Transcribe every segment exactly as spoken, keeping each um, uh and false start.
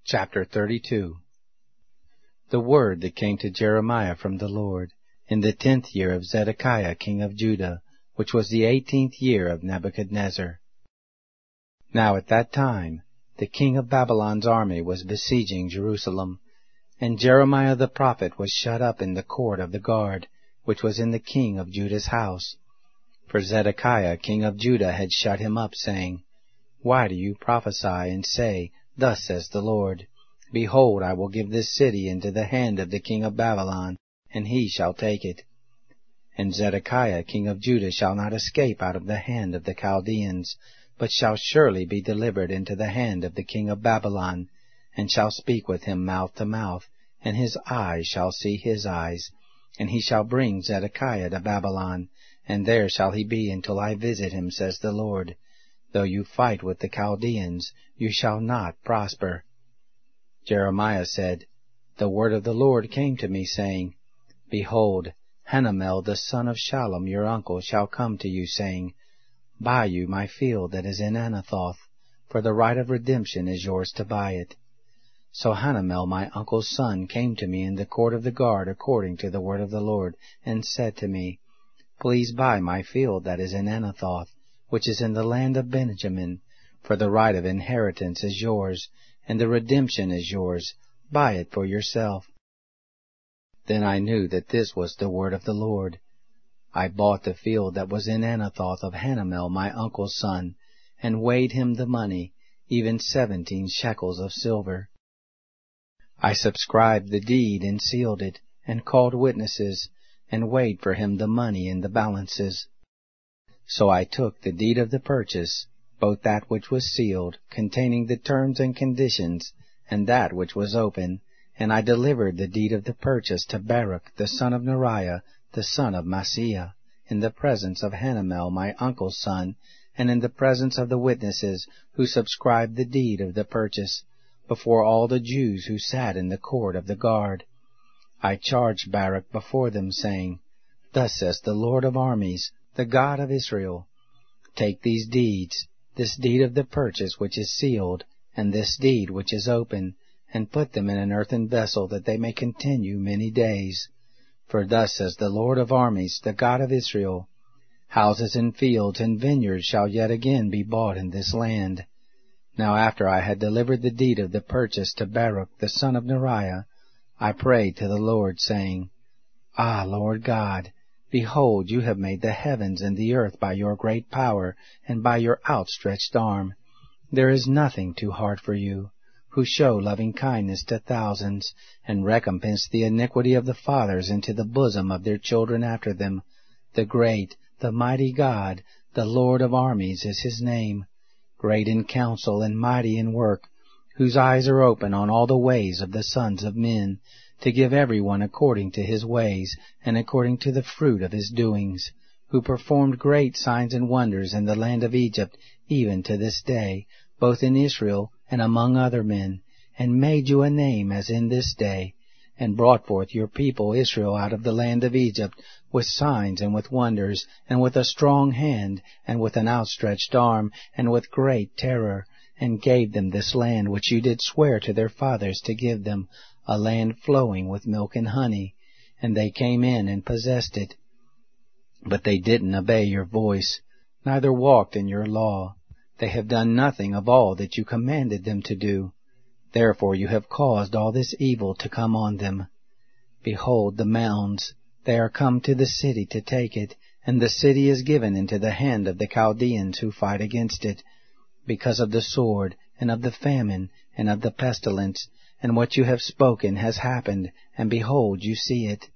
Chapter thirty-two. The word that came to Jeremiah from the Lord in the tenth year of Zedekiah king of Judah, which was the eighteenth year of Nebuchadnezzar. Now at that time the king of Babylon's army was besieging Jerusalem, and Jeremiah the prophet was shut up in the court of the guard, which was in the king of Judah's house. For Zedekiah king of Judah had shut him up, saying, Why do you prophesy and say, Thus says the Lord, Behold, I will give this city into the hand of the king of Babylon, and he shall take it. And Zedekiah king of Judah shall not escape out of the hand of the Chaldeans, but shall surely be delivered into the hand of the king of Babylon, and shall speak with him mouth to mouth, and his eyes shall see his eyes. And he shall bring Zedekiah to Babylon, and there shall he be until I visit him, says the Lord. Though you fight with the Chaldeans, you shall not prosper. Jeremiah said, The word of the Lord came to me, saying, Behold, Hanamel the son of Shallum your uncle shall come to you, saying, Buy you my field that is in Anathoth, for the right of redemption is yours to buy it. So Hanamel my uncle's son came to me in the court of the guard according to the word of the Lord, and said to me, Please buy my field that is in Anathoth, which is in the land of Benjamin, for the right of inheritance is yours, and the redemption is yours. Buy it for yourself. Then I knew that this was the word of the Lord. I bought the field that was in Anathoth of Hanamel my uncle's son, and weighed him the money, even seventeen shekels of silver. I subscribed the deed and sealed it, and called witnesses, and weighed for him the money in the balances. So I took the deed of the purchase, both that which was sealed, containing the terms and conditions, and that which was open, and I delivered the deed of the purchase to Baruch the son of Neriah, the son of Maaseiah, in the presence of Hanamel my uncle's son, and in the presence of the witnesses who subscribed the deed of the purchase, before all the Jews who sat in the court of the guard. I charged Baruch before them, saying, Thus says the Lord of armies, the God of Israel, Take these deeds, this deed of the purchase which is sealed, and this deed which is open, and put them in an earthen vessel, that they may continue many days. For thus says the Lord of armies, the God of Israel, Houses and fields and vineyards shall yet again be bought in this land. Now after I had delivered the deed of the purchase to Baruch the son of Neriah, I prayed to the Lord, saying, Ah, Lord God, behold, you have made the heavens and the earth by your great power, and by your outstretched arm. There is nothing too hard for you, who show loving kindness to thousands, and recompense the iniquity of the fathers into the bosom of their children after them. The great, the mighty God, the Lord of armies is his name, great in counsel and mighty in work, whose eyes are open on all the ways of the sons of men, to give every one according to his ways, and according to the fruit of his doings, who performed great signs and wonders in the land of Egypt, even to this day, both in Israel and among other men, and made you a name as in this day, and brought forth your people Israel out of the land of Egypt, with signs and with wonders, and with a strong hand, and with an outstretched arm, and with great terror, and gave them this land which you did swear to their fathers to give them, a land flowing with milk and honey, and they came in and possessed it. But they didn't obey your voice, neither walked in your law. They have done nothing of all that you commanded them to do. Therefore you have caused all this evil to come on them. Behold the mounds, they are come to the city to take it, and the city is given into the hand of the Chaldeans who fight against it, because of the sword, and of the famine, and of the pestilence, and what you have spoken has happened, and behold, you see it.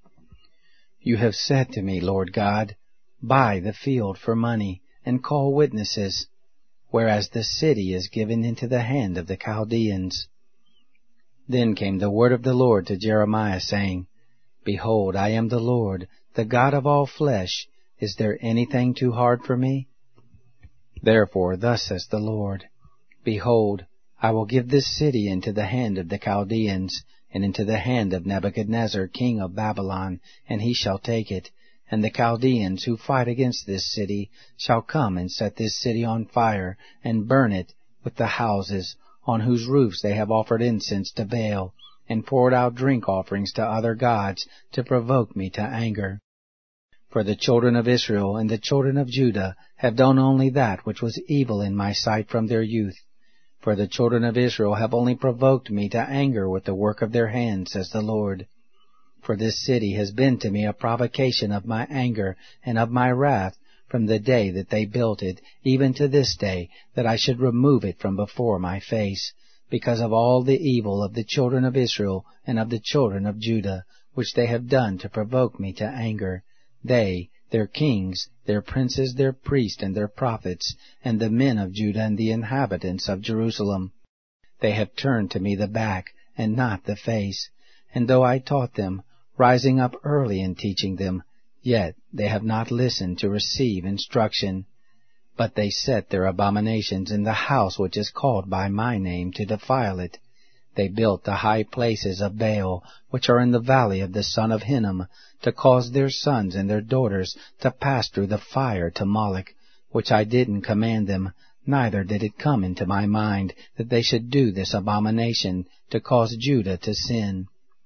You have said to me, Lord God, Buy the field for money, and call witnesses, whereas the city is given into the hand of the Chaldeans. Then came the word of the Lord to Jeremiah, saying, Behold, I am the Lord, the God of all flesh. Is there anything too hard for me? Therefore thus says the Lord, Behold, I will give this city into the hand of the Chaldeans, and into the hand of Nebuchadnezzar king of Babylon, and he shall take it. And the Chaldeans who fight against this city shall come and set this city on fire, and burn it, with the houses, on whose roofs they have offered incense to Baal, and poured out drink offerings to other gods, to provoke me to anger. For the children of Israel and the children of Judah have done only that which was evil in my sight from their youth. For the children of Israel have only provoked me to anger with the work of their hands, says the Lord. For this city has been to me a provocation of my anger and of my wrath from the day that they built it, even to this day, that I should remove it from before my face, because of all the evil of the children of Israel and of the children of Judah, which they have done to provoke me to anger. They, their kings, their princes, their priests, and their prophets, and the men of Judah and the inhabitants of Jerusalem. They have turned to me the back, and not the face. And though I taught them, rising up early and teaching them, yet they have not listened to receive instruction. But they set their abominations in the house which is called by my name, to defile it. They built the high places of Baal, which are in the valley of the son of Hinnom, to cause their sons and their daughters to pass through the fire to Moloch, which I didn't command them, neither did it come into my mind that they should do this abomination, to cause Judah to sin.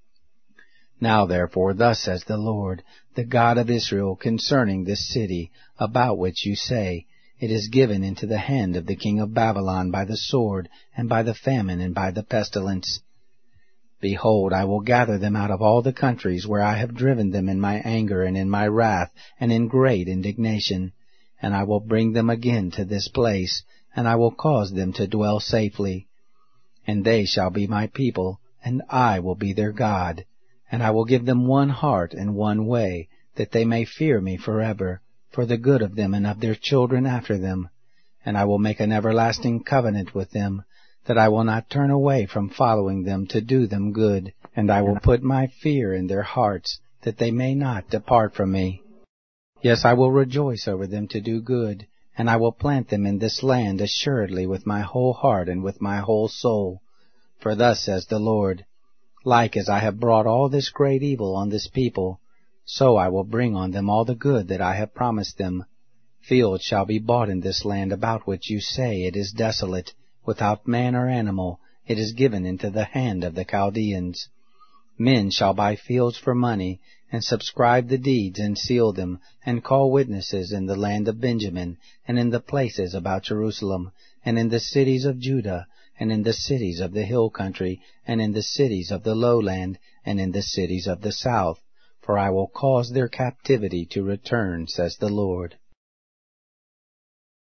Now therefore thus says the Lord, the God of Israel, concerning this city, about which you say, It is given into the hand of the king of Babylon by the sword, and by the famine, and by the pestilence. Behold, I will gather them out of all the countries where I have driven them in my anger and in my wrath and in great indignation, and I will bring them again to this place, and I will cause them to dwell safely. And they shall be my people, and I will be their God. And I will give them one heart and one way, that they may fear me forever, for the good of them and of their children after them. And I will make an everlasting covenant with them, that I will not turn away from following them to do them good, and I will put my fear in their hearts, that they may not depart from me. Yes, I will rejoice over them to do good, and I will plant them in this land assuredly with my whole heart and with my whole soul. For thus says the Lord, Like as I have brought all this great evil on this people, so I will bring on them all the good that I have promised them. Fields shall be bought in this land about which you say it is desolate, without man or animal, it is given into the hand of the Chaldeans. Men shall buy fields for money, and subscribe the deeds, and seal them, and call witnesses in the land of Benjamin, and in the places about Jerusalem, and in the cities of Judah, and in the cities of the hill country, and in the cities of the lowland, and in the cities of the south. For I will cause their captivity to return, says the Lord.